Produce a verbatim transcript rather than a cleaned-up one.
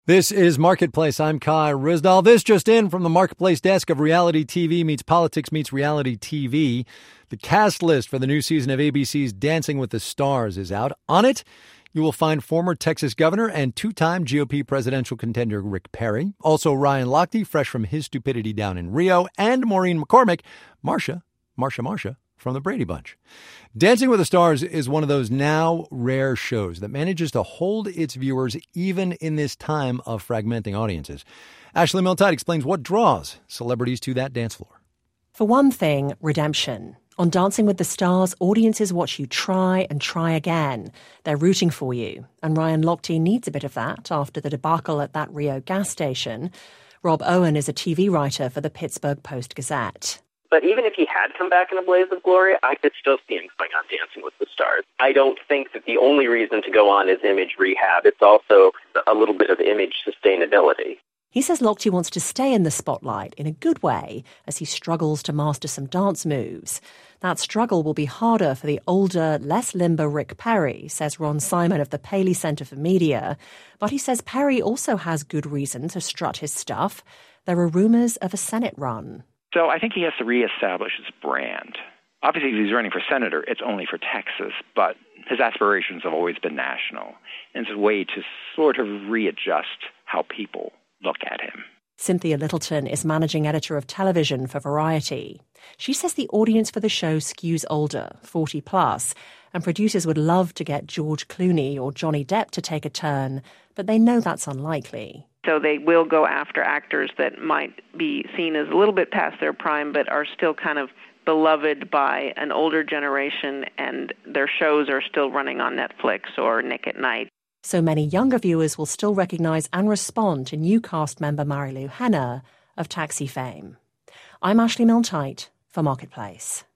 This is Marketplace. I'm Kai Ryssdal. This just in from the Marketplace desk of Reality T V meets Politics meets Reality T V. The cast list for the new season of A B C's Dancing with the Stars is out. On it, you will find former Texas governor and two-time G O P presidential contender Rick Perry. Also Ryan Lochte, fresh from his stupidity down in Rio. And Maureen McCormick, Marsha, Marsha, Marsha from the Brady Bunch. Dancing with the Stars is one of those now rare shows that manages to hold its viewers even in this time of fragmenting audiences. Ashley Milne-Tyte explains what draws celebrities to that dance floor. For one thing, redemption. On Dancing with the Stars, audiences watch you try and try again. They're rooting for you. And Ryan Lochte needs a bit of that after the debacle at that Rio gas station. Rob Owen is a T V writer for the Pittsburgh Post-Gazette. But even if he had come back in a blaze of glory, I could still see him going on Dancing with the Stars. I don't think that the only reason to go on is image rehab. It's also a little bit of image sustainability. He says Lochte wants to stay in the spotlight in a good way as he struggles to master some dance moves. That struggle will be harder for the older, less limber Rick Perry, says Ron Simon of the Paley Center for Media. But he says Perry also has good reason to strut his stuff. There are rumors of a Senate run. So I think he has to reestablish his brand. Obviously, if he's running for senator, it's only for Texas, but his aspirations have always been national. And it's a way to sort of readjust how people look at him. Cynthia Littleton is managing editor of television for Variety. She says the audience for the show skews older, forty plus, and producers would love to get George Clooney or Johnny Depp to take a turn, but they know that's unlikely. So they will go after actors that might be seen as a little bit past their prime, but are still kind of beloved by an older generation, and their shows are still running on Netflix or Nick at Night. So many younger viewers will still recognise and respond to new cast member Marilu Henner of Taxi fame. I'm Ashley Milne-Tyte for Marketplace.